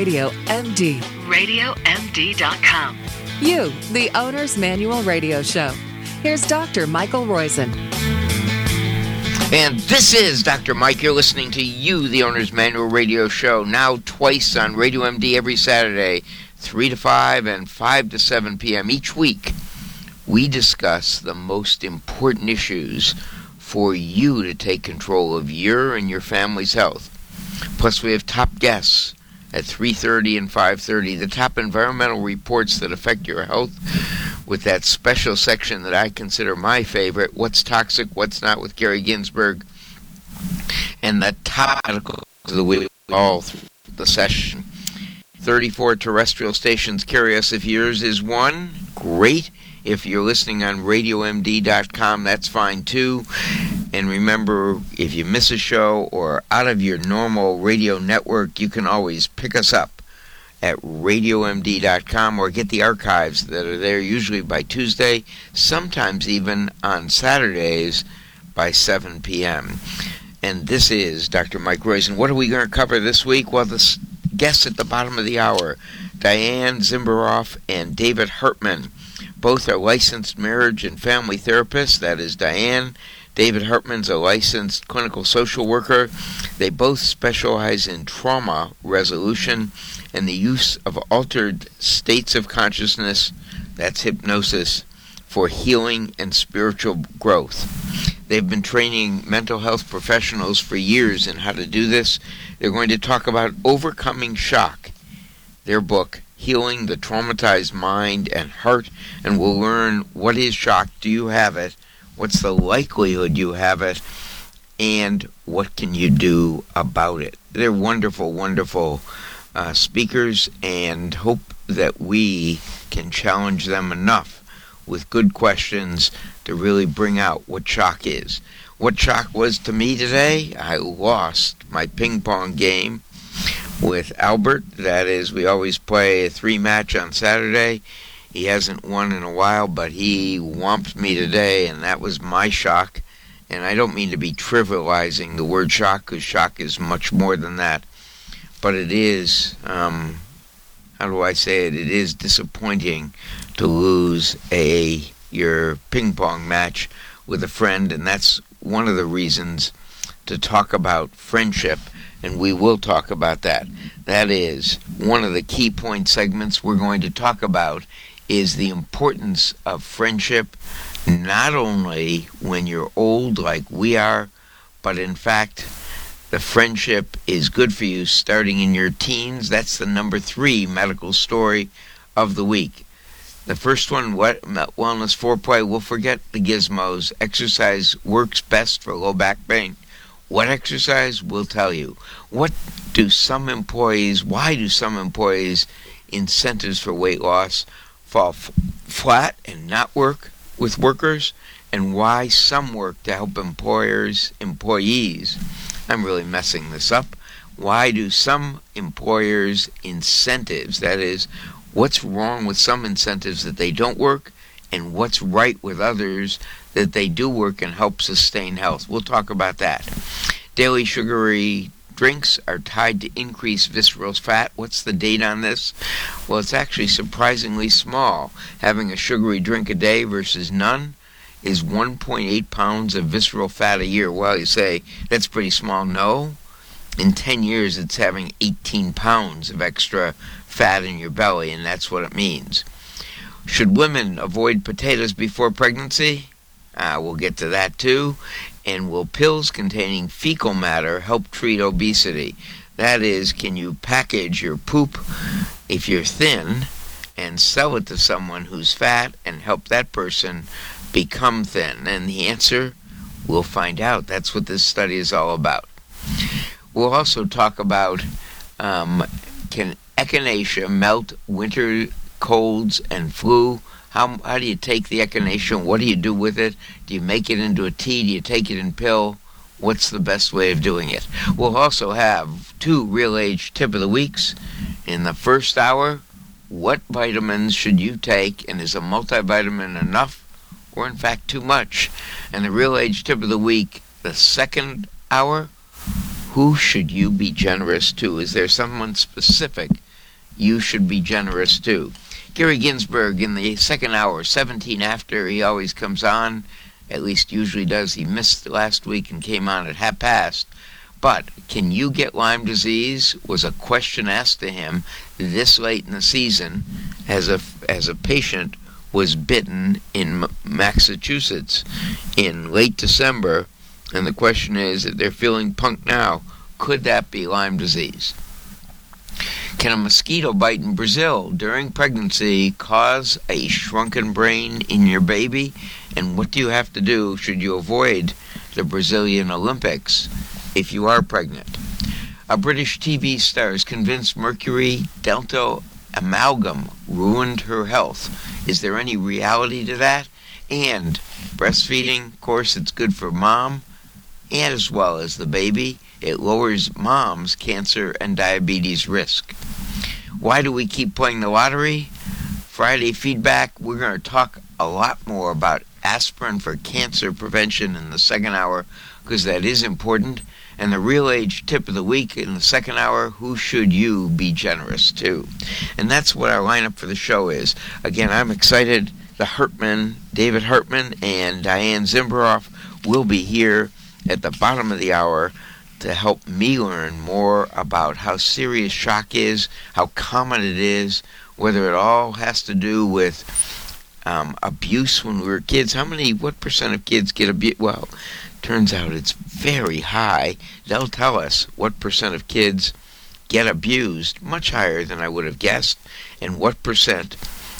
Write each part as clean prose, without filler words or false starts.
Radio MD. RadioMD.com. You, the Owner's Manual Radio Show. Here's Dr. Michael Roizen. And this is Dr. Mike. You're listening to You, the Owner's Manual Radio Show, now twice on Radio MD every Saturday, 3 to 5 and 5 to 7 p.m. each week. We discuss the most important issues for you to take control of your and your family's health. Plus, we have top guests at 3:30 and 5:30, the top environmental reports that affect your health, with that special section that I consider my favorite, What's Toxic, What's Not, with Gary Ginsberg, and the top articles of the week all through the session. 34 terrestrial stations carry us. If yours is one, great. If you're listening on RadioMD.com, that's fine too. And remember, if you miss a show or out of your normal radio network, you can always pick us up at RadioMD.com or get the archives that are there usually by Tuesday, sometimes even on Saturdays by 7 p.m. And this is Dr. Mike Roizen. What are we going to cover this week? Well, the guests at the bottom of the hour, Diane Zimberoff and David Hartman. Both are licensed marriage and family therapists. That is Diane. David Hartman's a licensed clinical social worker. They both specialize in trauma resolution and the use of altered states of consciousness, that's hypnosis, for healing and spiritual growth. They've been training mental health professionals for years in how to do this. They're going to talk about Overcoming Shock, their book, Healing the Traumatized Mind and Heart, and we'll learn what is shock, do you have it, what's the likelihood you have it, and what can you do about it. They're wonderful, wonderful speakers, and hope that we can challenge them enough with good questions to really bring out what shock is. What shock was to me today, I lost my ping pong game with Albert. That is, we always play a 3-match on Saturday. He hasn't won in a while, but he whomped me today, and that was my shock. And I don't mean to be trivializing the word shock, because shock is much more than that. But it is, how do I say it? It is disappointing to lose your ping pong match with a friend, and that's one of the reasons to talk about friendship. And we will talk about that. That is one of the key point segments we're going to talk about, is the importance of friendship, not only when you're old like we are, but in fact, the friendship is good for you starting in your teens. That's the number 3 medical story of the week. The first one, wellness foreplay, we'll forget the gizmos. Exercise works best for low back pain. What exercise? We'll tell you. Why do some employees' incentives for weight loss fall flat and not work with workers? And why some work to help employees. I'm really messing this up. Why do some employers' incentives, that is, what's wrong with some incentives that they don't work, and what's right with others that they do work and help sustain health? We'll talk about that. Daily sugary drinks are tied to increased visceral fat. What's the date on this? Well, it's actually surprisingly small. Having a sugary drink a day versus none is 1.8 pounds of visceral fat a year. Well, you say, that's pretty small. No. In 10 years, it's having 18 pounds of extra fat in your belly, and that's what it means. Should women avoid potatoes before pregnancy? We'll get to that too. And will pills containing fecal matter help treat obesity? That is, can you package your poop if you're thin and sell it to someone who's fat and help that person become thin? And the answer, we'll find out. That's what this study is all about. We'll also talk about can echinacea melt winter colds and flu? How do you take the echinacea? What do you do with it? Do you make it into a tea? Do you take it in pill? What's the best way of doing it? We'll also have 2 Real Age Tip of the Weeks. In the first hour, what vitamins should you take, and is a multivitamin enough, or in fact too much? And the Real Age Tip of the Week, the second hour, who should you be generous to? Is there someone specific you should be generous too. Gary Ginsberg in the second hour, 17 after, he always comes on, at least usually does. He missed last week and came on at 1:30. But can you get Lyme disease was a question asked to him this late in the season as a patient was bitten in Massachusetts in late December. And the question is, if they're feeling punk now, could that be Lyme disease? Can a mosquito bite in Brazil during pregnancy cause a shrunken brain in your baby? And what do you have to do should you avoid the Brazilian Olympics if you are pregnant? A British TV star is convinced mercury delta amalgam ruined her health. Is there any reality to that? And breastfeeding, of course, it's good for mom and as well as the baby. It lowers mom's cancer and diabetes risk. Why do we keep playing the lottery? Friday feedback, we're going to talk a lot more about aspirin for cancer prevention in the second hour because that is important. And the Real Age tip of the week in the second hour, who should you be generous to? And that's what our lineup for the show is. Again, I'm excited. The Hartman, David Hartman and Diane Zimberoff will be here at the bottom of the hour to help me learn more about how serious shock is, how common it is, whether it all has to do with abuse when we were kids. What percent of kids get abused? Well, turns out it's very high. They'll tell us what percent of kids get abused, much higher than I would have guessed, and what percent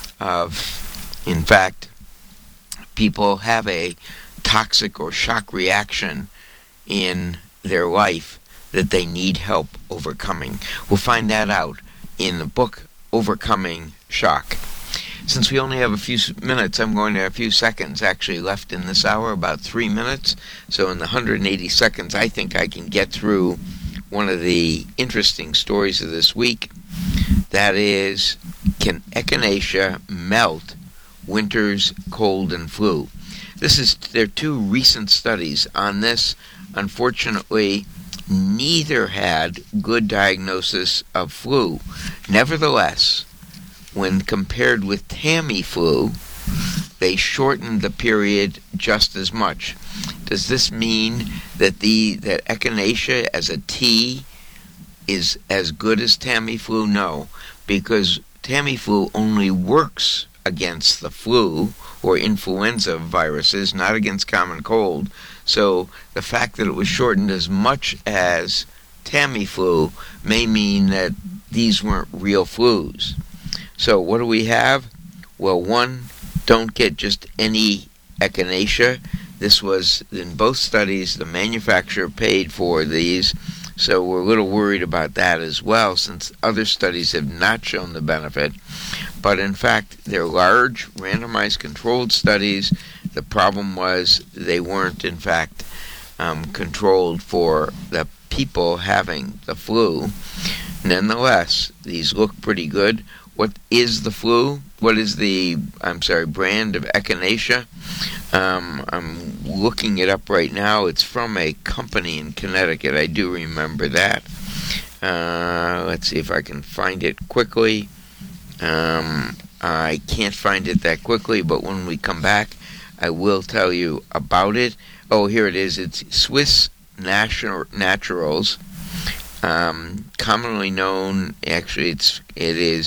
of, in fact, people have a toxic or shock reaction in their life that they need help overcoming. We'll find that out in the book Overcoming Shock. Since we only have a few minutes, I'm going to have a few seconds actually left in this hour, about 3 minutes. So in the 180 seconds, I think I can get through one of the interesting stories of this week. That is, can echinacea melt winter's cold and flu? There are two recent studies on this. Unfortunately, neither had good diagnosis of flu. Nevertheless, when compared with Tamiflu, they shortened the period just as much. Does this mean that that echinacea as a tea is as good as Tamiflu? No, because Tamiflu only works against the flu or influenza viruses, not against common cold. So the fact that it was shortened as much as Tamiflu may mean that these weren't real flus. So what do we have? Well, one, don't get just any echinacea. This was, in both studies, the manufacturer paid for these, so we're a little worried about that as well, since other studies have not shown the benefit. But in fact, they're large, randomized controlled studies. The problem was they weren't, in fact, controlled for the people having the flu. Nonetheless, these look pretty good. What is the flu? What is the, brand of echinacea? I'm looking it up right now. It's from a company in Connecticut. I do remember that. Let's see if I can find it quickly. I can't find it that quickly, but when we come back, I will tell you about it. Oh, here it is. It's Swiss Naturals. Commonly known, actually, it is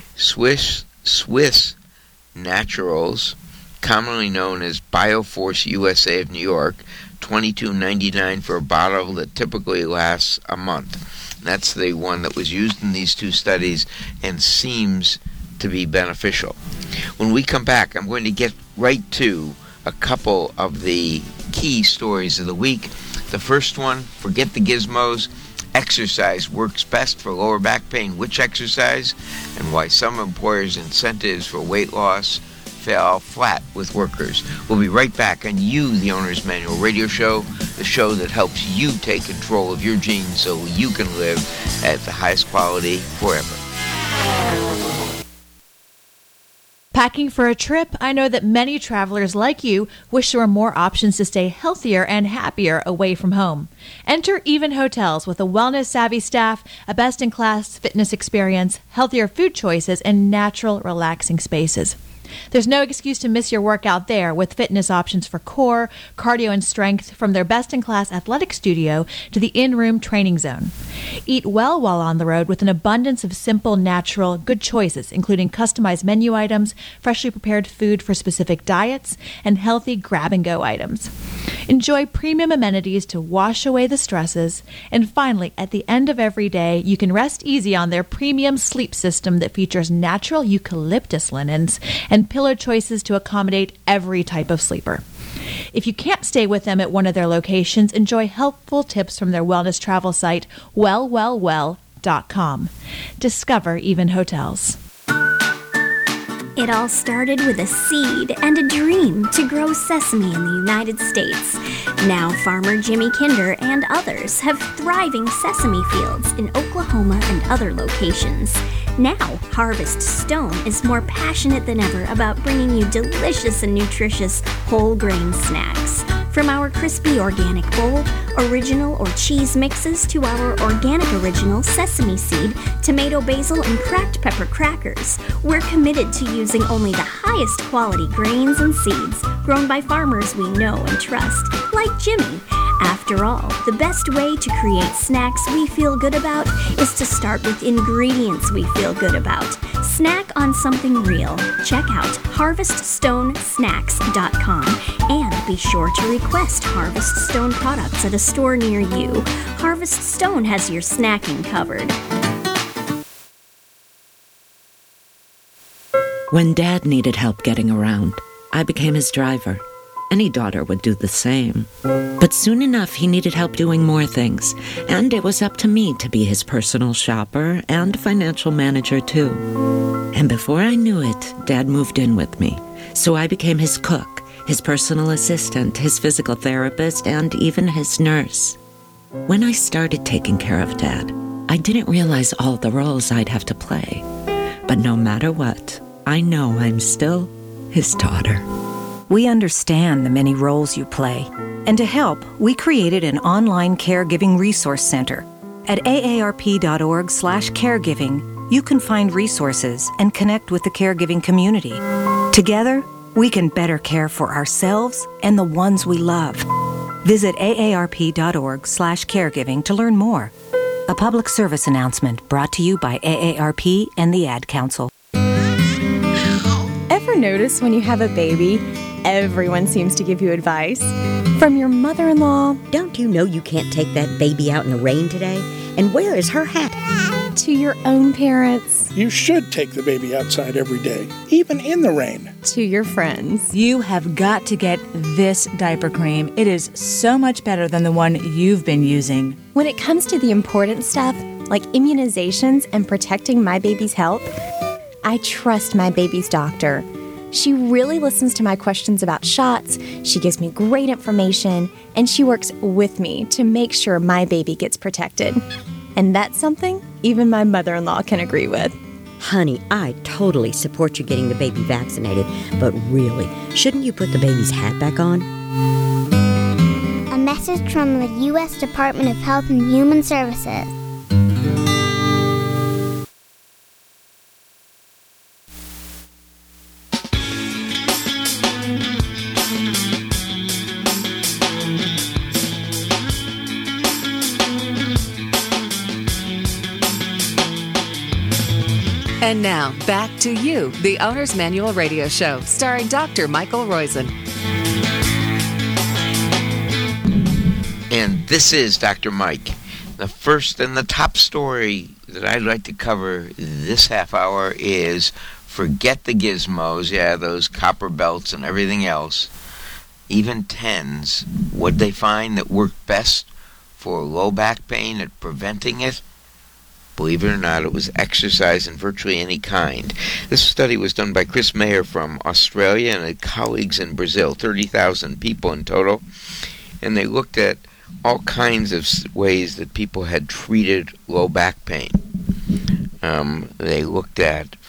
Swiss Naturals, commonly known as Bioforce USA of New York, $22.99 for a bottle that typically lasts a month. That's the one that was used in these two studies and seems to be beneficial. When we come back, I'm going to get right to a couple of the key stories of the week. The first one, forget the gizmos. Exercise works best for lower back pain. Which exercise? And why some employers' incentives for weight loss fell flat with workers. We'll be right back on You, the Owner's Manual Radio Show, the show that helps you take control of your genes so you can live at the highest quality forever. Packing for a trip, I know that many travelers like you wish there were more options to stay healthier and happier away from home. Enter Even Hotels with a wellness-savvy staff, a best-in-class fitness experience, healthier food choices, and natural, relaxing spaces. There's no excuse to miss your workout there with fitness options for core, cardio, and strength from their best-in-class athletic studio to the in-room training zone. Eat well while on the road with an abundance of simple, natural, good choices, including customized menu items, freshly prepared food for specific diets, and healthy grab-and-go items. Enjoy premium amenities to wash away the stresses. And finally, at the end of every day, you can rest easy on their premium sleep system that features natural eucalyptus linens and pillow choices to accommodate every type of sleeper. If you can't stay with them at one of their locations, enjoy helpful tips from their wellness travel site, wellwellwell.com. Discover Even Hotels. It all started with a seed and a dream to grow sesame in the United States. Now farmer Jimmy Kinder and others have thriving sesame fields in Oklahoma and other locations. Now, Harvest Stone is more passionate than ever about bringing you delicious and nutritious whole grain snacks. From our crispy organic bowl, original or cheese mixes, to our organic original sesame seed, tomato, basil, and cracked pepper crackers, we're committed to using only the highest quality grains and seeds grown by farmers we know and trust, like Jimmy. After all, the best way to create snacks we feel good about is to start with ingredients we feel good about. Snack on something real. Check out HarvestStoneSnacks.com and be sure to request Harvest Stone products at a store near you. Harvest Stone has your snacking covered. When Dad needed help getting around, I became his driver. Any daughter would do the same. But soon enough, he needed help doing more things, and it was up to me to be his personal shopper and financial manager, too. And before I knew it, Dad moved in with me, so I became his cook, his personal assistant, his physical therapist, and even his nurse. When I started taking care of Dad, I didn't realize all the roles I'd have to play. But no matter what, I know I'm still his daughter. We understand the many roles you play, and to help, we created an online caregiving resource center. At aarp.org/caregiving, you can find resources and connect with the caregiving community. Together, we can better care for ourselves and the ones we love. Visit aarp.org/caregiving to learn more. A public service announcement brought to you by AARP and the Ad Council. Ever notice when you have a baby, everyone seems to give you advice? From your mother-in-law, don't you know you can't take that baby out in the rain today? And where is her hat? To your own parents. You should take the baby outside every day, even in the rain. To your friends. You have got to get this diaper cream. It is so much better than the one you've been using. When it comes to the important stuff, like immunizations and protecting my baby's health, I trust my baby's doctor. She really listens to my questions about shots, she gives me great information, and she works with me to make sure my baby gets protected. And that's something even my mother-in-law can agree with. Honey, I totally support you getting the baby vaccinated, but really, shouldn't you put the baby's hat back on? A message from the U.S. Department of Health and Human Services. And now, back to you, the Owner's Manual Radio Show, starring Dr. Michael Roizen. And this is Dr. Mike. The first and the top story that I'd like to cover this half hour is forget the gizmos, those copper belts and everything else, even TENS. What'd they find that worked best for low back pain at preventing it? Believe it or not, it was exercise in virtually any kind. This study was done by Chris Mayer from Australia and his colleagues in Brazil, 30,000 people in total. And they looked at all kinds of ways that people had treated low back pain. They looked at, for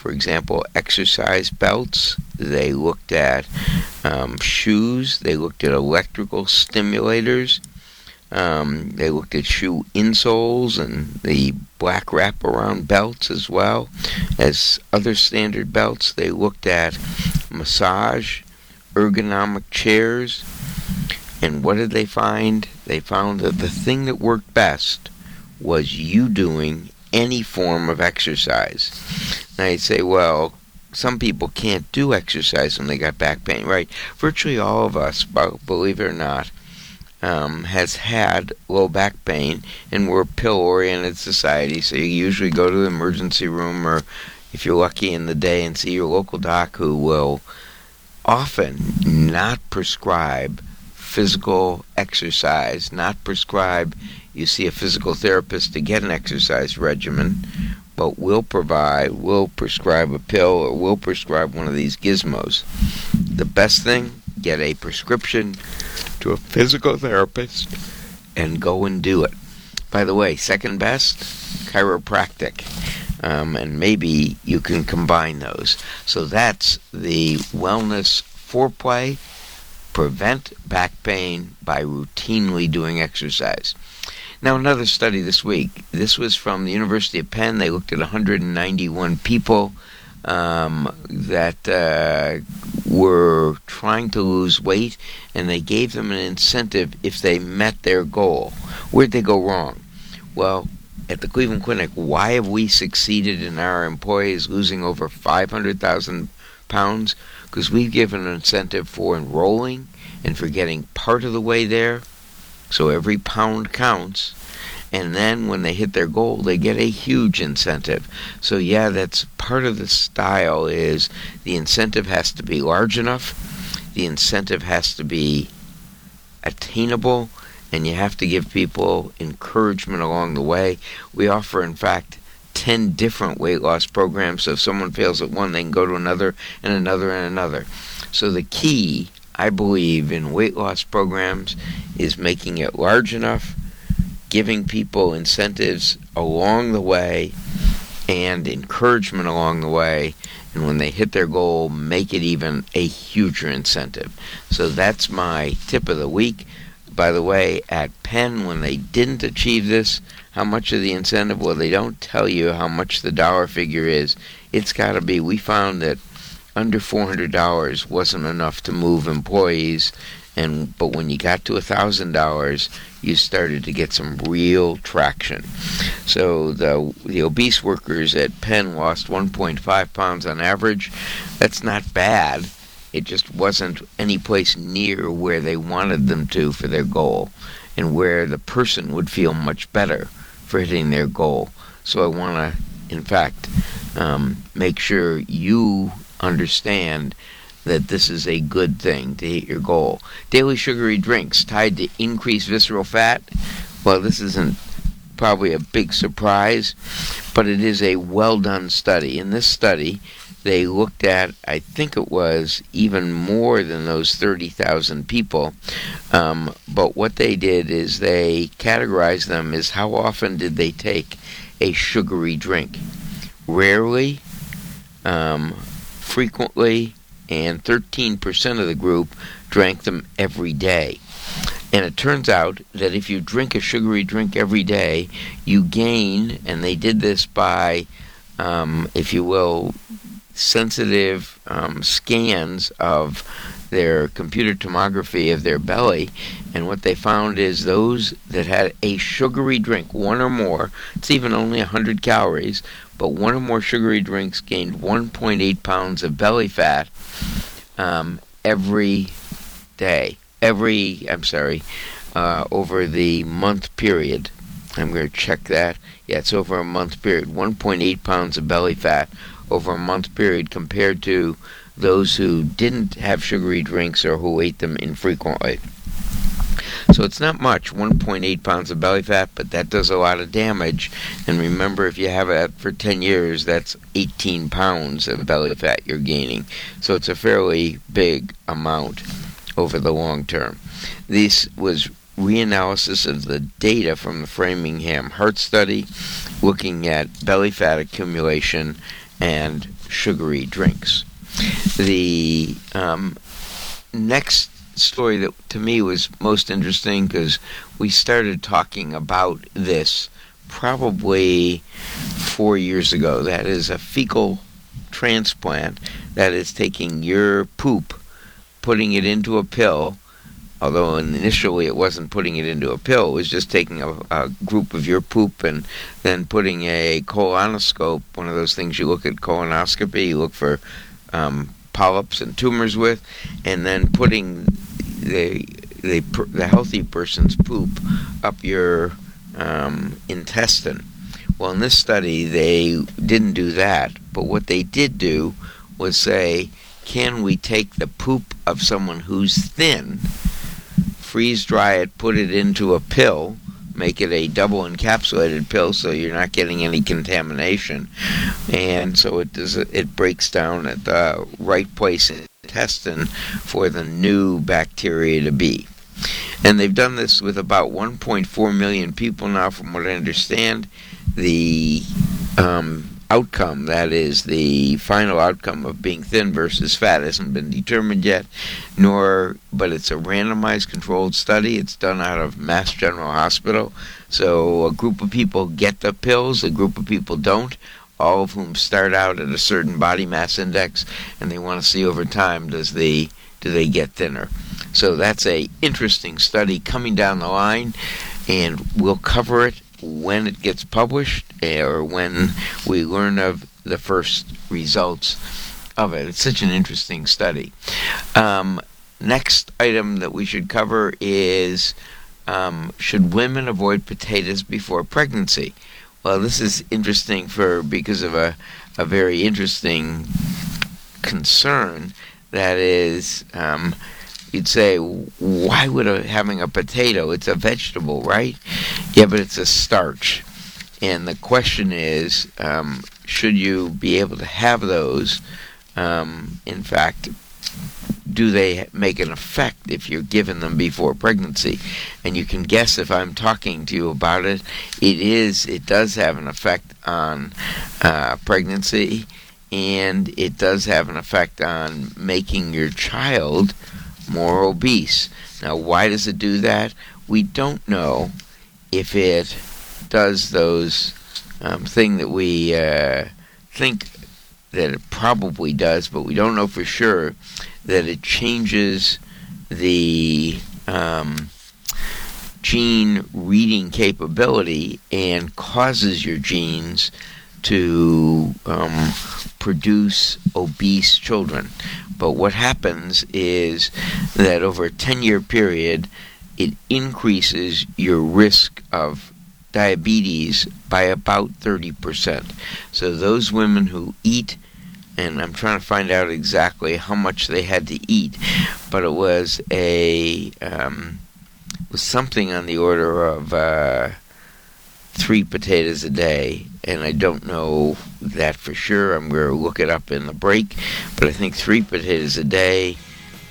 for example, exercise belts. They looked at shoes. They looked at electrical stimulators. They looked at shoe insoles and the black wrap-around belts as well as other standard belts. They looked at massage, ergonomic chairs, and what did they find? They found that the thing that worked best was you doing any form of exercise. Now you'd say, well, some people can't do exercise when they got back pain, right? Virtually all of us, believe it or not, has had low back pain, and we're a pill-oriented society, so you usually go to the emergency room, or if you're lucky in the day, and see your local doc, who will often not prescribe physical exercise, not prescribe, you see a physical therapist to get an exercise regimen, but will prescribe a pill or will prescribe one of these gizmos. The best thing, get a prescription to a physical therapist and go and do it. By the way, second best, chiropractic. And maybe you can combine those. So that's the wellness foreplay. Prevent back pain by routinely doing exercise. Now, another study this week. This was from the University of Penn. They looked at 191 people that were trying to lose weight, and they gave them an incentive if they met their goal. Where'd they go wrong? Well, at the Cleveland Clinic, why have we succeeded in our employees losing over 500,000 pounds? Because we've given an incentive for enrolling and for getting part of the way there. So every pound counts. And then when they hit their goal, they get a huge incentive. So yeah, that's part of the style, is the incentive has to be large enough. The incentive has to be attainable. And you have to give people encouragement along the way. We offer, in fact, 10 different weight loss programs. So if someone fails at one, they can go to another and another and another. So the key, I believe, in weight loss programs is making it large enough, giving people incentives along the way and encouragement along the way, and when they hit their goal, make it even a huger incentive. So that's my tip of the week. By the way, at Penn, when they didn't achieve this, how much of the incentive? Well, they don't tell you how much the dollar figure is. It's got to be, we found that under $400 wasn't enough to move employees, but when you got to $1,000, you started to get some real traction. So the obese workers at Penn lost 1.5 pounds on average. That's not bad. It just wasn't any place near where they wanted them to for their goal, and where the person would feel much better for hitting their goal. So I want to, in fact, make sure you understand that this is a good thing to hit your goal. Daily sugary drinks tied to increased visceral fat. Well, this isn't probably a big surprise, but it is a well-done study. In this study, they looked at, I think it was even more than those 30,000 people, but what they did is they categorized them as how often did they take a sugary drink. Rarely, frequently, and 13% of the group drank them every day. And it turns out that if you drink a sugary drink every day, you gain, and they did this by, if you will, sensitive scans of their computer tomography of their belly, and what they found is those that had a sugary drink, one or more, it's even only 100 calories, but one or more sugary drinks gained 1.8 pounds of belly fat every day. Over the month period. I'm going to check that. Yeah, it's over a month period. 1.8 pounds of belly fat over a month period, compared to those who didn't have sugary drinks or who ate them infrequently. So it's not much, 1.8 pounds of belly fat, but that does a lot of damage. And remember, if you have it for 10 years, that's 18 pounds of belly fat you're gaining. So it's a fairly big amount over the long term. This was reanalysis of the data from the Framingham Heart Study, looking at belly fat accumulation and sugary drinks. The next story that to me was most interesting, because we started talking about this probably 4 years ago. That is a fecal transplant, that is taking your poop, putting it into a pill, although initially it wasn't putting it into a pill, it was just taking a group of your poop and then putting a colonoscope, one of those things you look at colonoscopy, you look for polyps and tumors with, and then putting the healthy person's poop up your intestine. Well, in this study, they didn't do that, but what they did do was say, can we take the poop of someone who's thin, freeze dry it, put it into a pill, make it a double encapsulated pill so you're not getting any contamination, and so it breaks down at the right place in the intestine for the new bacteria to be. And they've done this with about 1.4 million people now, from what I understand. The outcome, that is the final outcome of being thin versus fat, hasn't been determined yet, but it's a randomized controlled study. It's done out of Mass General Hospital. So a group of people get the pills, a group of people don't, all of whom start out at a certain body mass index, and they want to see over time, do they get thinner. So that's a interesting study coming down the line, and we'll cover it when it gets published or when we learn of the first results of it. It's such an interesting study. Next item that we should cover is, should women avoid potatoes before pregnancy? Well, this is interesting because of a very interesting concern. That is, you'd say, why would having a potato? It's a vegetable, right? Yeah, but it's a starch. And the question is, should you be able to have those? In fact, do they make an effect if you're given them before pregnancy? And you can guess if I'm talking to you about it, it does have an effect on pregnancy, and it does have an effect on making your child more obese. Now, why does it do that? We don't know if it does those thing that we think that it probably does, but we don't know for sure that it changes the gene reading capability and causes your genes to produce obese children. But what happens is that over a 10-year period, it increases your risk of diabetes by about 30%. So those women who eat, and I'm trying to find out exactly how much they had to eat, but it was something on the order of 3 potatoes a day, and I don't know that for sure. I'm going to look it up in the break, but I think 3 potatoes a day,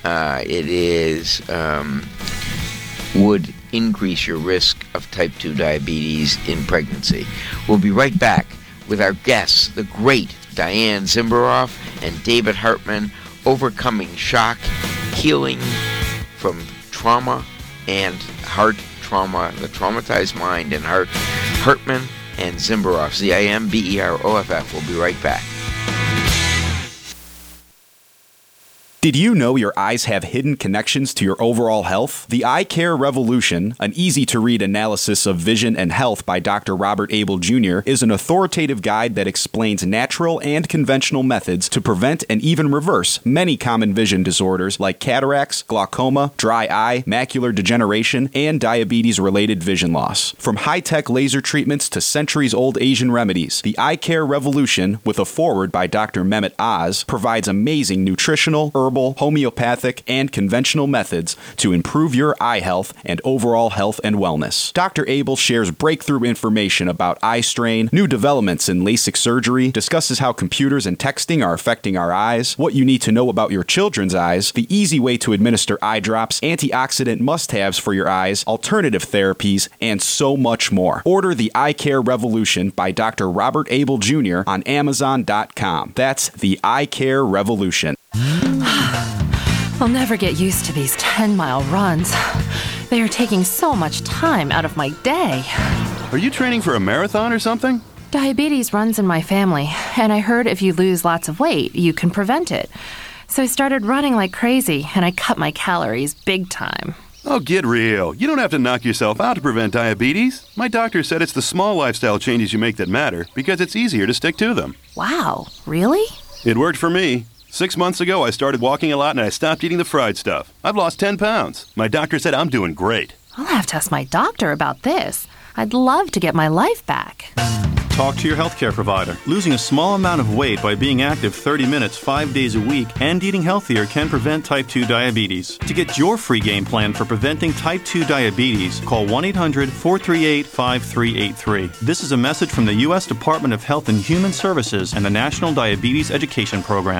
would increase your risk of type 2 diabetes in pregnancy. We'll be right back with our guests, the great Diane Zimberoff and David Hartman, overcoming shock, healing from trauma and heart trauma, the traumatized mind and heart. Hartman and Zimberoff, Zimberoff. We'll be right back. Did you know your eyes have hidden connections to your overall health? The Eye Care Revolution, an easy-to-read analysis of vision and health by Dr. Robert Abel Jr., is an authoritative guide that explains natural and conventional methods to prevent and even reverse many common vision disorders like cataracts, glaucoma, dry eye, macular degeneration, and diabetes-related vision loss. From high-tech laser treatments to centuries-old Asian remedies, the Eye Care Revolution, with a foreword by Dr. Mehmet Oz, provides amazing nutritional, herbal, herbal, homeopathic, and conventional methods to improve your eye health and overall health and wellness. Dr. Abel shares breakthrough information about eye strain, new developments in LASIK surgery, discusses how computers and texting are affecting our eyes, what you need to know about your children's eyes, the easy way to administer eye drops, antioxidant must-haves for your eyes, alternative therapies, and so much more. Order The Eye Care Revolution by Dr. Robert Abel Jr. on Amazon.com. That's The Eye Care Revolution. I'll never get used to these 10-mile runs. They are taking so much time out of my day. Are you training for a marathon or something? Diabetes runs in my family, and I heard if you lose lots of weight, you can prevent it. So I started running like crazy, and I cut my calories big time. Oh, get real. You don't have to knock yourself out to prevent diabetes. My doctor said it's the small lifestyle changes you make that matter because it's easier to stick to them. Wow, really? It worked for me. 6 months ago, I started walking a lot and I stopped eating the fried stuff. I've lost 10 pounds. My doctor said I'm doing great. I'll have to ask my doctor about this. I'd love to get my life back. Talk to your healthcare provider. Losing a small amount of weight by being active 30 minutes 5 days a week and eating healthier can prevent type 2 diabetes. To get your free game plan for preventing type 2 diabetes, call 1-800-438-5383. This is a message from the U.S. Department of Health and Human Services and the National Diabetes Education Program.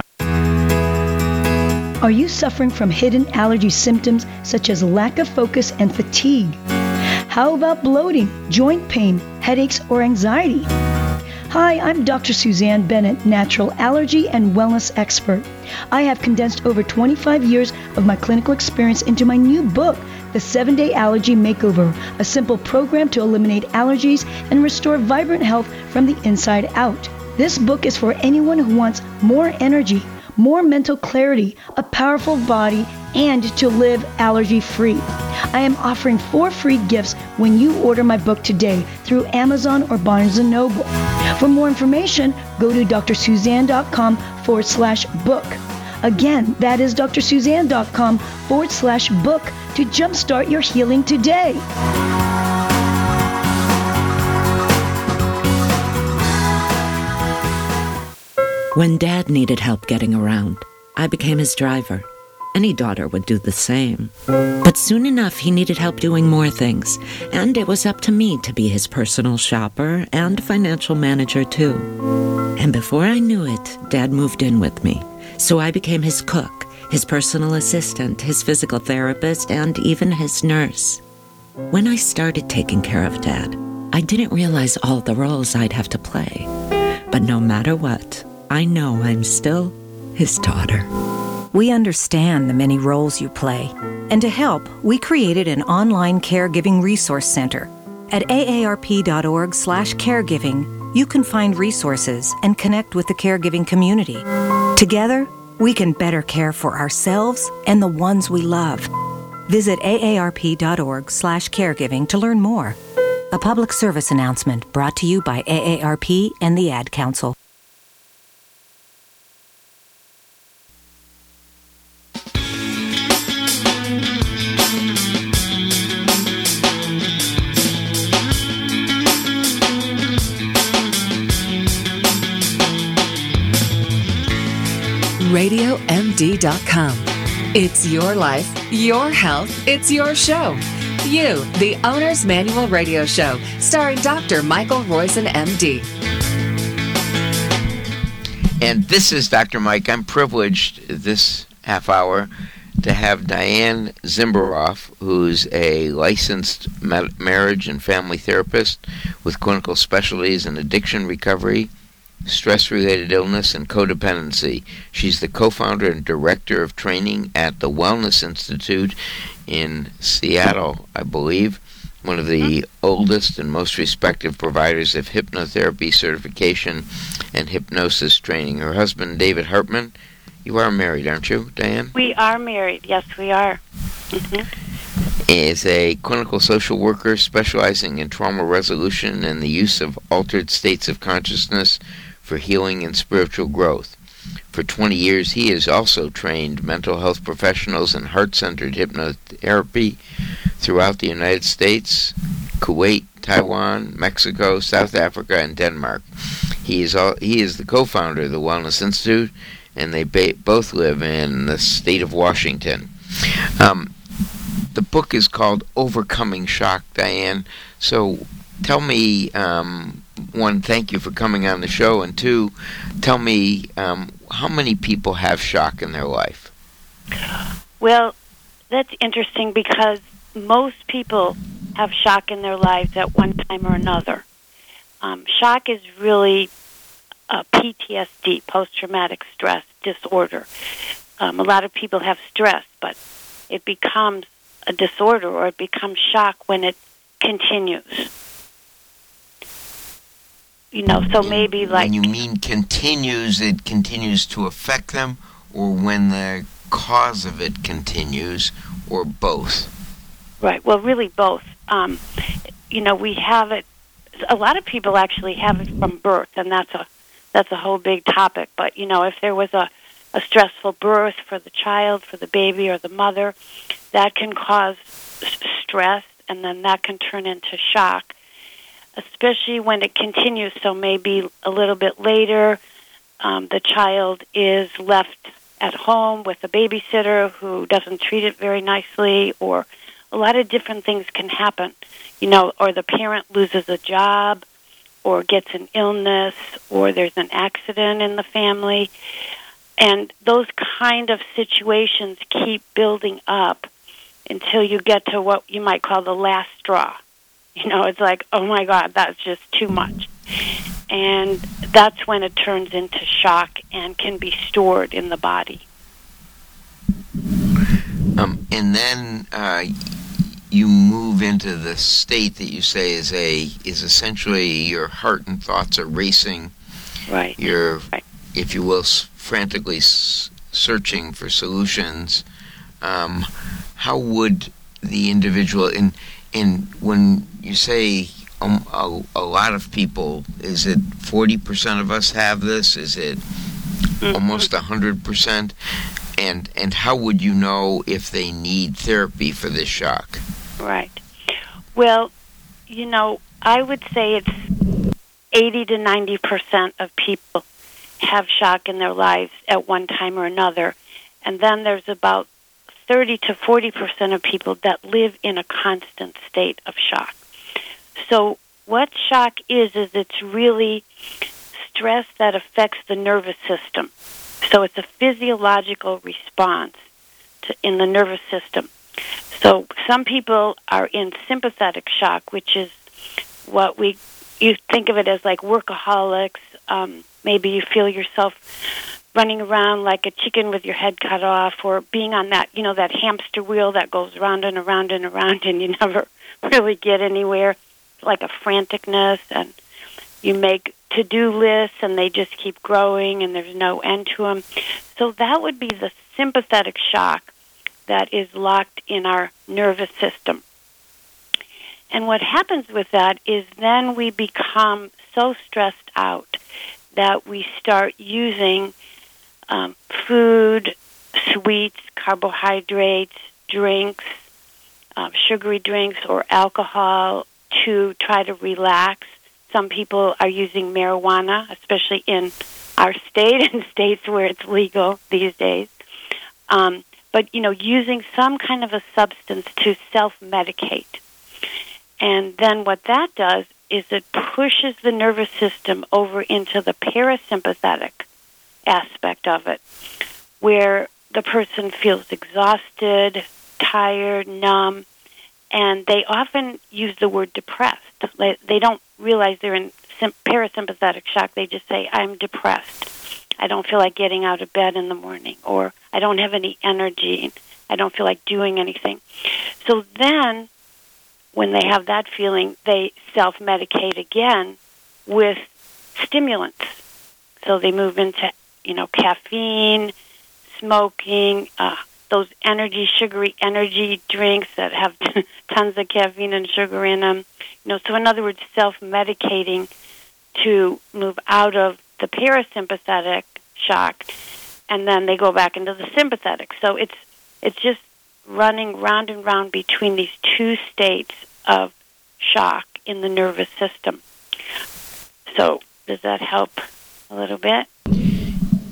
Are you suffering from hidden allergy symptoms such as lack of focus and fatigue? How about bloating, joint pain, headaches, or anxiety? Hi, I'm Dr. Suzanne Bennett, natural allergy and wellness expert. I have condensed over 25 years of my clinical experience into my new book, The 7-Day Allergy Makeover, a simple program to eliminate allergies and restore vibrant health from the inside out. This book is for anyone who wants more energy, more mental clarity, a powerful body, and to live allergy-free. I am offering 4 free gifts when you order my book today through Amazon or Barnes & Noble. For more information, go to drsuzanne.com/book. Again, that is drsuzanne.com/book to jumpstart your healing today. When Dad needed help getting around, I became his driver. Any daughter would do the same. But soon enough, he needed help doing more things, and it was up to me to be his personal shopper and financial manager, too. And before I knew it, Dad moved in with me, so I became his cook, his personal assistant, his physical therapist, and even his nurse. When I started taking care of Dad, I didn't realize all the roles I'd have to play. But no matter what, I know I'm still his daughter. We understand the many roles you play. And to help, we created an online caregiving resource center. At aarp.org/caregiving, you can find resources and connect with the caregiving community. Together, we can better care for ourselves and the ones we love. Visit aarp.org/caregiving to learn more. A public service announcement brought to you by AARP and the Ad Council. RadioMD.com. It's your life, your health, it's your show. You, the Owner's Manual Radio Show, starring Dr. Michael Roizen, MD. And this is Dr. Mike. I'm privileged this half hour to have Diane Zimberoff, who's a licensed marriage and family therapist with clinical specialties in addiction recovery, stress-related illness, and codependency. She's the co-founder and director of training at the Wellness Institute in Seattle, I believe, one of the oldest and most respected providers of hypnotherapy certification and hypnosis training. Her husband, David Hartman, you are married, aren't you, Diane? We are married. Yes, we are. Is a clinical social worker specializing in trauma resolution and the use of altered states of consciousness for healing and spiritual growth. For 20 years, he has also trained mental health professionals in heart-centered hypnotherapy throughout the United States, Kuwait, Taiwan, Mexico, South Africa, and Denmark. He is the co-founder of the Wellness Institute and they both live in the state of Washington. The book is called Overcoming Shock, Diane. So tell me, one, thank you for coming on the show, and two, tell me how many people have shock in their life? Well, that's interesting because most people have shock in their lives at one time or another. Shock is really PTSD, post-traumatic stress disorder. A lot of people have stress, but it becomes a disorder or it becomes shock when it continues. So maybe like... When you mean continues, it continues to affect them, or when the cause of it continues, or both? Right, well, really both. We have it... A lot of people actually have it from birth, and that's a whole big topic. But, if there was a stressful birth for the child, for the baby or the mother, that can cause stress, and then that can turn into shock, especially when it continues. So maybe a little bit later, the child is left at home with a babysitter who doesn't treat it very nicely, or a lot of different things can happen, or the parent loses a job, or gets an illness, or there's an accident in the family. And those kind of situations keep building up until you get to what you might call the last straw. It's like, oh my God, that's just too much. And that's when it turns into shock and can be stored in the body. And then you move into the state that you say is essentially your heart and thoughts are racing. Right. You're, if you will, frantically searching for solutions. How would the individual in when you say a lot of people, is it 40% of us have this? Is it almost 100%? And how would you know if they need therapy for this shock? Right. Well, I would say it's 80 to 90% of people have shock in their lives at one time or another. And then there's about 30 to 40% of people that live in a constant state of shock. So what shock is it's really stress that affects the nervous system. So it's a physiological response in the nervous system. So some people are in sympathetic shock, which is what you think of it as like workaholics. Maybe you feel yourself running around like a chicken with your head cut off, or being on that, that hamster wheel that goes round and around and around, and you never really get anywhere. It's like a franticness, and you make to-do lists, and they just keep growing, and there's no end to them. So that would be the sympathetic shock that is locked in our nervous system. And what happens with that is then we become so stressed out that we start using food, sweets, carbohydrates, drinks, sugary drinks, or alcohol to try to relax. Some people are using marijuana, especially in our state and states where it's legal these days. But, using some kind of a substance to self-medicate. And then what that does is it pushes the nervous system over into the parasympathetic aspect of it, where the person feels exhausted, tired, numb, and they often use the word depressed. They don't realize they're in parasympathetic shock. They just say, I'm depressed. I don't feel like getting out of bed in the morning, or I don't have any energy. I don't feel like doing anything. So then, when they have that feeling, they self-medicate again with stimulants. So they move into, caffeine, smoking, those sugary energy drinks that have tons of caffeine and sugar in them. So in other words, self-medicating to move out of the parasympathetic shock, and then they go back into the sympathetic. So it's just running round and round between these two states of shock in the nervous system. So does that help a little bit?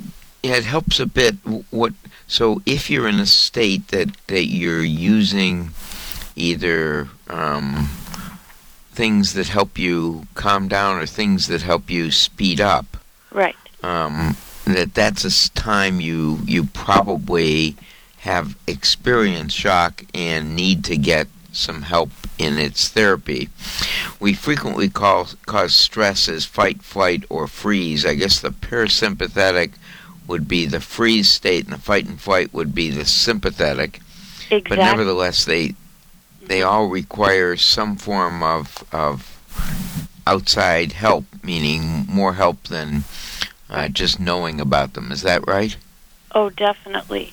it helps a bit. So if you're in a state that you're using either things that help you calm down or things that help you speed up, right? That's a time you probably have experienced shock and need to get some help in its therapy. We frequently cause stress as fight, flight, or freeze. I guess the parasympathetic would be the freeze state, and the fight and flight would be the sympathetic. Exactly. But nevertheless, they all require some form of outside help, meaning more help than just knowing about them. Is that right? Oh, definitely.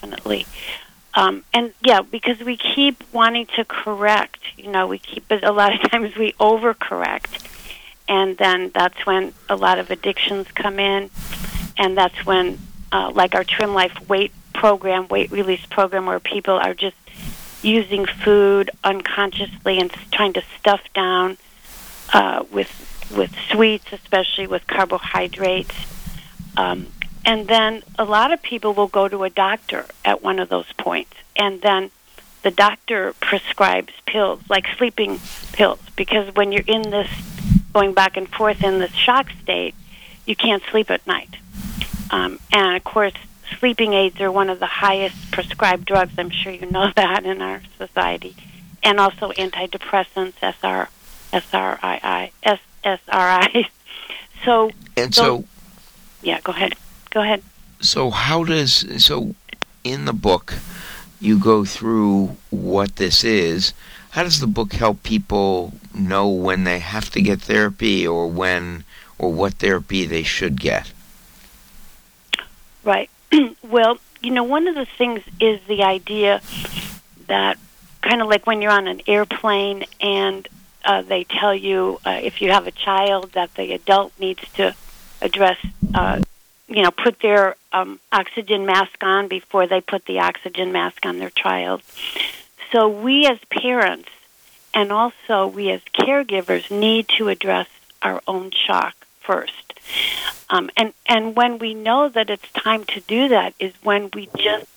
And yeah, because we keep wanting to correct, a lot of times we overcorrect, and then that's when a lot of addictions come in, and that's when, like our Trim Life weight release program, where people are just using food unconsciously and trying to stuff down with sweets, especially with carbohydrates. And then a lot of people will go to a doctor at one of those points, and then the doctor prescribes pills, like sleeping pills, because when you're in this, going back and forth in this shock state, you can't sleep at night. And, of course, sleeping aids are one of the highest prescribed drugs. I'm sure you know that in our society. And also antidepressants, SSRIs. So yeah, go ahead. So in the book, you go through what this is. How does the book help people know when they have to get therapy, or what therapy they should get? Right. Well, one of the things is the idea that kind of like when you're on an airplane and they tell you if you have a child that the adult needs to address, put their oxygen mask on before they put the oxygen mask on their child. So we as parents and also we as caregivers need to address our own shock first. And when we know that it's time to do that is when we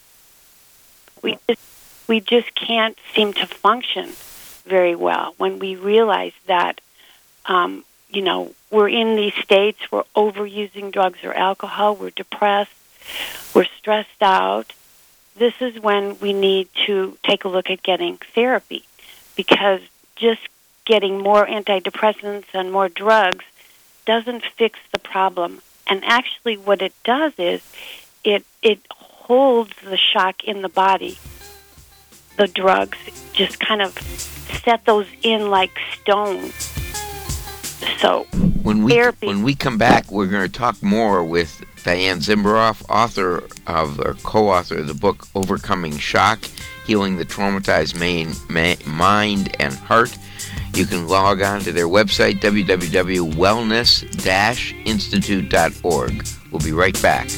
just can't seem to function very well. When we realize that, we're in these states, we're overusing drugs or alcohol, we're depressed, we're stressed out. This is when we need to take a look at getting therapy, because just getting more antidepressants and more drugs doesn't fix the problem. And actually what it does is it holds the shock in the body. The drugs just kind of set those in like stone. So when we come back, we're going to talk more with Diane Zimberoff, co-author of the book Overcoming Shock, Healing the Traumatized Mind and Heart. You can log on to their website, www.wellness-institute.org. We'll be right back.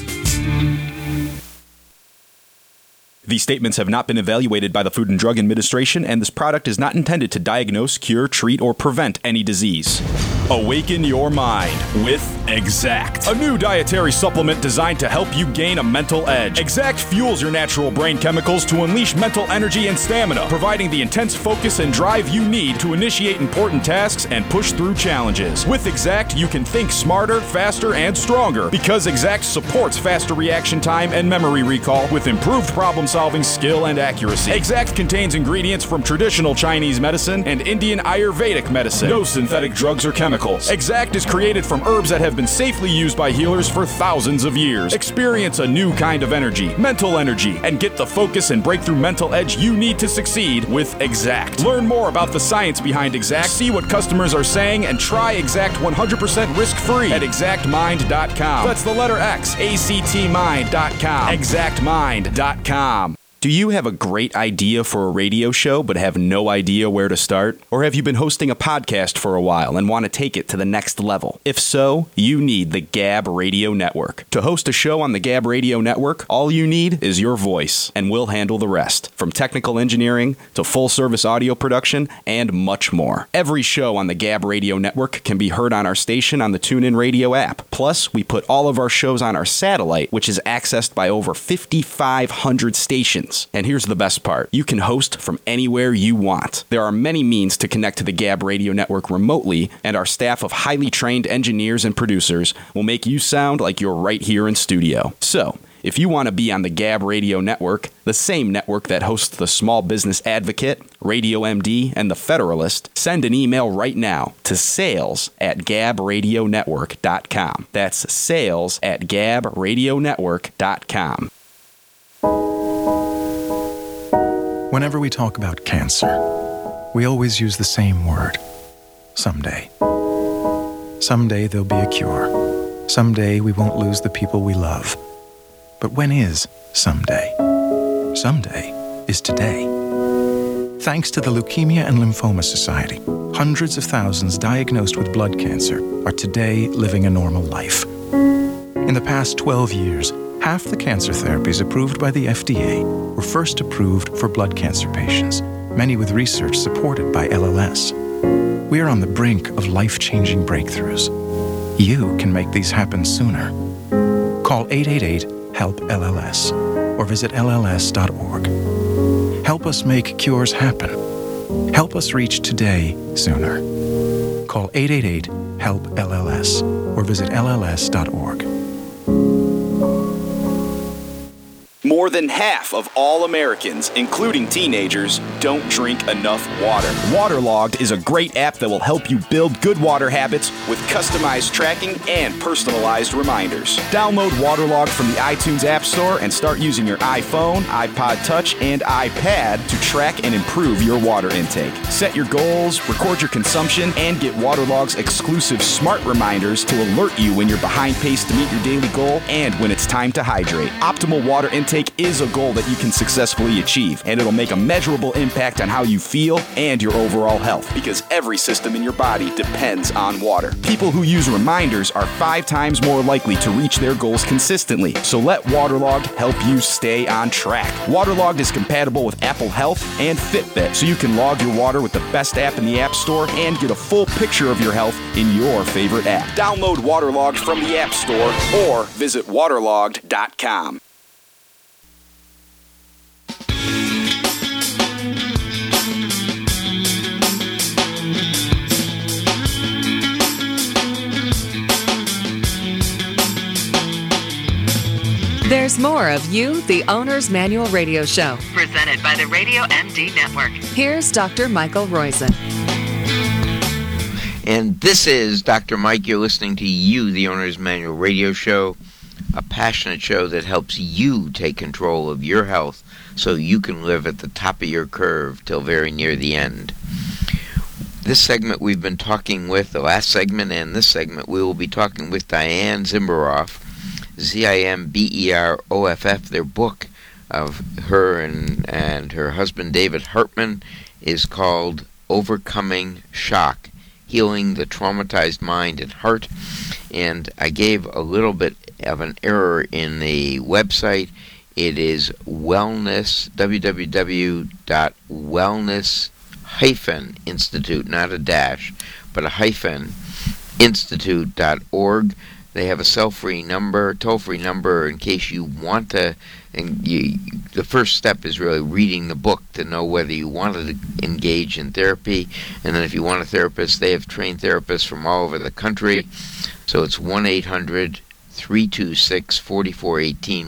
These statements have not been evaluated by the Food and Drug Administration, and this product is not intended to diagnose, cure, treat, or prevent any disease. Awaken your mind with Exact, a new dietary supplement designed to help you gain a mental edge. Exact fuels your natural brain chemicals to unleash mental energy and stamina, providing the intense focus and drive you need to initiate important tasks and push through challenges. With Exact, you can think smarter, faster, and stronger, because Exact supports faster reaction time and memory recall with improved problem-solving skill and accuracy. Exact contains ingredients from traditional Chinese medicine and Indian Ayurvedic medicine. No synthetic drugs or chemicals. Exact is created from herbs that have been safely used by healers for thousands of years. Experience a new kind of energy, mental energy, and get the focus and breakthrough mental edge you need to succeed with Exact. Learn more about the science behind Exact, see what customers are saying, and try Exact 100% risk-free at exactmind.com. That's the letter X, ACTmind.com. Exactmind.com. Do you have a great idea for a radio show but have no idea where to start? Or have you been hosting a podcast for a while and want to take it to the next level? If so, you need the Gab Radio Network. To host a show on the Gab Radio Network, all you need is your voice, and we'll handle the rest, from technical engineering to full-service audio production and much more. Every show on the Gab Radio Network can be heard on our station on the TuneIn Radio app. Plus, we put all of our shows on our satellite, which is accessed by over 5,500 stations. And here's the best part. You can host from anywhere you want. There are many means to connect to the Gab Radio Network remotely, and our staff of highly trained engineers and producers will make you sound like you're right here in studio. So, if you want to be on the Gab Radio Network, the same network that hosts the Small Business Advocate, Radio MD, and the Federalist, send an email right now to sales@gabradionetwork.com. That's sales@gabradionetwork.com. Whenever we talk about cancer, we always use the same word: someday. Someday there'll be a cure. Someday we won't lose the people we love. But when is someday? Someday is today. Thanks to the Leukemia and Lymphoma Society, hundreds of thousands diagnosed with blood cancer are today living a normal life. In the past 12 years, half the cancer therapies approved by the FDA were first approved for blood cancer patients, many with research supported by LLS. We are on the brink of life-changing breakthroughs. You can make these happen sooner. Call 888-HELP-LLS or visit LLS.org. Help us make cures happen. Help us reach today sooner. Call 888-HELP-LLS or visit LLS.org. More than half of all Americans, including teenagers, don't drink enough water. Waterlogged is a great app that will help you build good water habits with customized tracking and personalized reminders. Download Waterlogged from the iTunes App Store and start using your iPhone, iPod Touch, and iPad to track and improve your water intake. Set your goals, record your consumption, and get Waterlogged's exclusive smart reminders to alert you when you're behind pace to meet your daily goal and when it's time to hydrate. Optimal water intake is a goal that you can successfully achieve, and it'll make a measurable impact on how you feel and your overall health, because every system in your body depends on water. People who use reminders are 5 times more likely to reach their goals consistently, so let Waterlogged help you stay on track. Waterlogged is compatible with Apple Health and Fitbit, so you can log your water with the best app in the App Store and get a full picture of your health in your favorite app. Download Waterlogged from the App Store or visit waterlogged.com. There's more of You, the Owner's Manual Radio Show. Presented by the Radio MD Network. Here's Dr. Michael Roizen. And this is Dr. Mike. You're listening to You, the Owner's Manual Radio Show, a passionate show that helps you take control of your health so you can live at the top of your curve till very near the end. This segment we've been talking with, the last segment and this segment, we will be talking with Diane Zimberoff, Zimberoff. Their book of her and her husband David Hartman is called Overcoming Shock, Healing the Traumatized Mind and Heart. And I gave a little bit of an error in the website. It is wellness, www.wellness-institute, not a dash, but a hyphen, institute.org. They have a toll-free number in case you want to. And the first step is really reading the book to know whether you want to engage in therapy. And then if you want a therapist, they have trained therapists from all over the country. So it's 1-800-326-4418,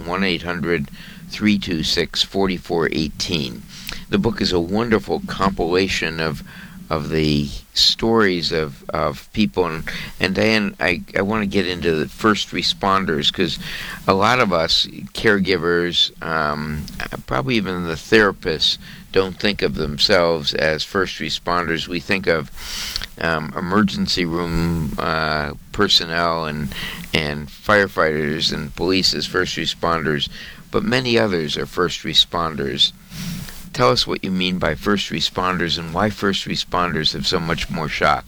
1-800-326-4418. The book is a wonderful compilation of the stories of people. And Diane, I want to get into the first responders, because a lot of us caregivers, probably even the therapists, don't think of themselves as first responders. We think of emergency room personnel and firefighters and police as first responders. but many others are first responders. Tell us what you mean by first responders and why first responders have so much more shock.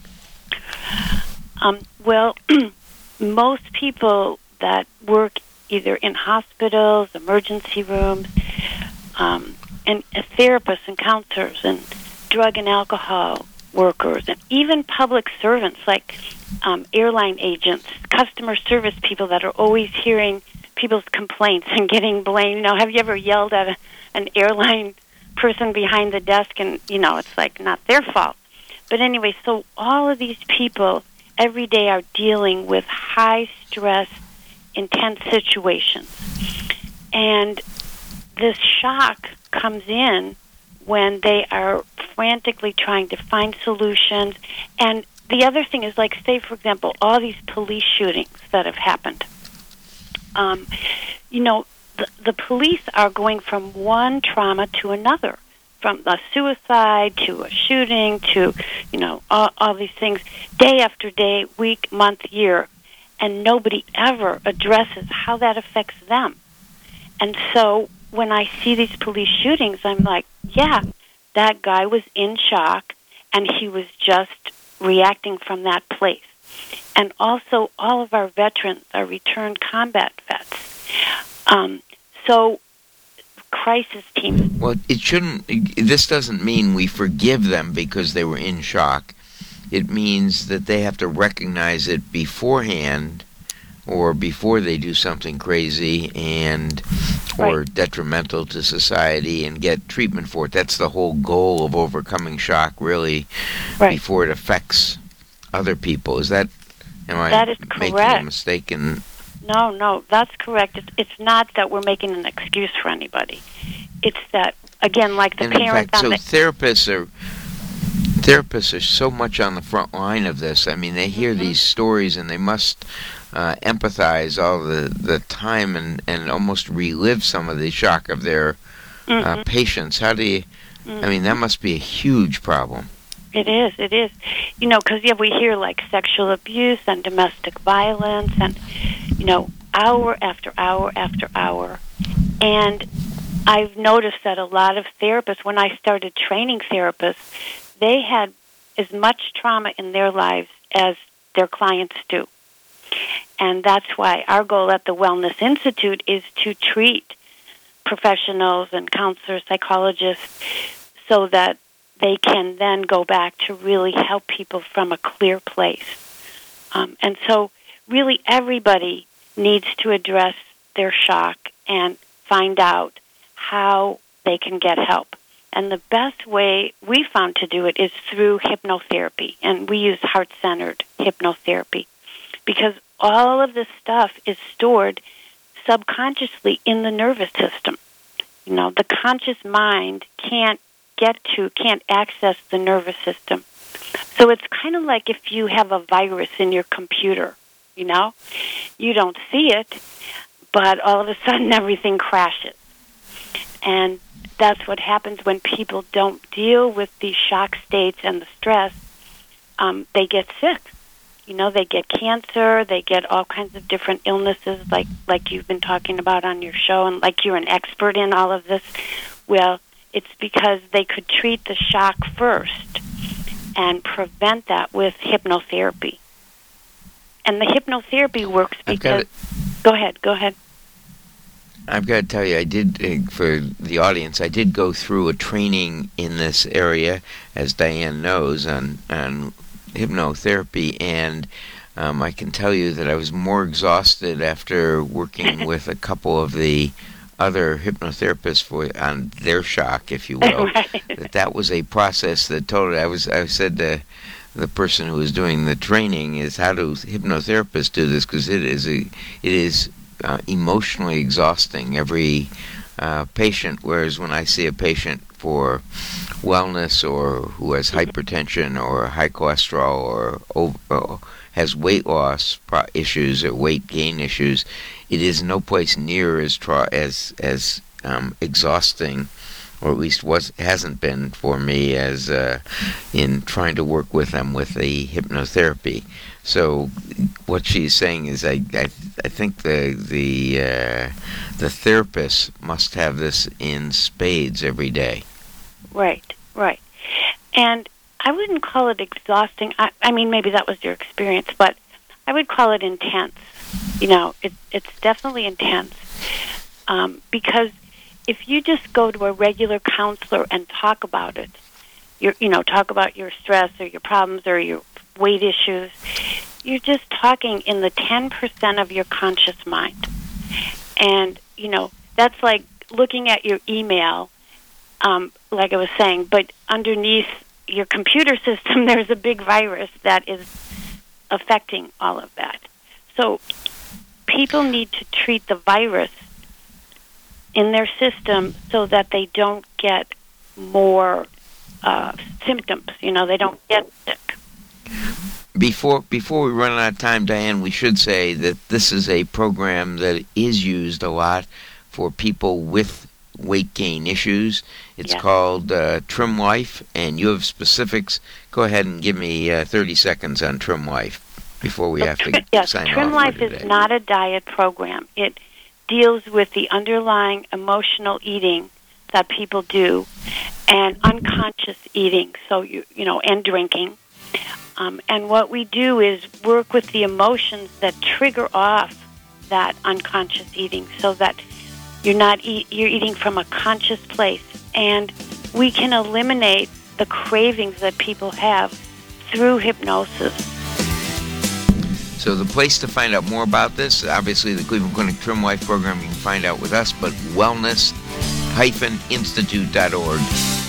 Well, most people that work either in hospitals, emergency rooms, and therapists and counselors and drug and alcohol workers, and even public servants like airline agents, customer service people that are always hearing people's complaints and getting blamed. You know, have you ever yelled at an airline person behind the desk and, you know, it's like not their fault. But anyway, so all of these people every day are dealing with high stress, intense situations. And this shock comes in when they are frantically trying to find solutions. And the other thing is, like, say, for example, all these police shootings that have happened. You know, the police are going from one trauma to another, from a suicide to a shooting to, you know, all these things, day after day, week, month, year, and nobody ever addresses how that affects them. And so when I see these police shootings, I'm like, yeah, that guy was in shock, and he was just reacting from that place. And also, all of our veterans are returned combat vets. So, crisis teams. Well, it shouldn't. This doesn't mean we forgive them because they were in shock. It means that they have to recognize it beforehand, or before they do something crazy and or detrimental to society, and get treatment for it. That's the whole goal of overcoming shock, really, before it affects other people. Is that? Am that is I making correct. a mistake? No, that's correct. It's not that we're making an excuse for anybody. It's that, again, like the and parents in fact, on the... Therapists are so much on the front line of this. I mean, they hear these stories and they must empathize all the time and almost relive some of the shock of their patients. How do you... I mean, that must be a huge problem. It is. You know, because, we hear, like, sexual abuse and domestic violence and, you know, hour after hour after hour. And I've noticed that a lot of therapists, when I started training therapists, they had as much trauma in their lives as their clients do. And that's why our goal at the Wellness Institute is to treat professionals and counselors, psychologists, so that they can then go back to really help people from a clear place. And so really everybody needs to address their shock and find out how they can get help. And the best way we found to do it is through hypnotherapy. And we use heart-centered hypnotherapy because all of this stuff is stored subconsciously in the nervous system. You know, the conscious mind can't access the nervous system. So it's kind of like if you have a virus in your computer, you know? You don't see it, but all of a sudden everything crashes. And that's what happens when people don't deal with these shock states and the stress. They get sick. You know, they get cancer, they get all kinds of different illnesses like you've been talking about on your show, and like you're an expert in all of this. Well, it's because they could treat the shock first and prevent that with hypnotherapy. And the hypnotherapy works because... Go ahead. I've got to tell you, I did, for the audience, I did go through a training in this area, as Diane knows, on hypnotherapy, and I can tell you that I was more exhausted after working with a couple of the other hypnotherapists on their shock, if you will. That was a process that totally... I said to the person who was doing the training is, how do hypnotherapists do this? Because it is emotionally exhausting, every patient, whereas when I see a patient for wellness or who has hypertension or high cholesterol or has weight loss issues or weight gain issues, it is no place near as exhausting or at least hasn't been for me as in trying to work with them with the hypnotherapy. So what she's saying is, I think the therapist must have this in spades every day. Right. And I wouldn't call it exhausting. I mean, maybe that was your experience, but I would call it intense. It's definitely intense. Because if you just go to a regular counselor and talk about it, talk about your stress or your problems or your weight issues, you're just talking in the 10% of your conscious mind. And, that's like looking at your email, like I was saying, but underneath your computer system, there's a big virus that is affecting all of that. So people need to treat the virus in their system so that they don't get more symptoms. They don't get sick. Before we run out of time, Diane, we should say that this is a program that is used a lot for people with weight gain issues. It's called Trim Life, and you have specifics. Go ahead and give me 30 seconds on Trim Life before we have to sign off. Trim Life is not a diet program. It deals with the underlying emotional eating that people do and unconscious eating, and drinking. And what we do is work with the emotions that trigger off that unconscious eating so that you're eating from a conscious place. And we can eliminate the cravings that people have through hypnosis. So the place to find out more about this, obviously the Cleveland Clinic Trim Life program, you can find out with us, but wellness-institute.org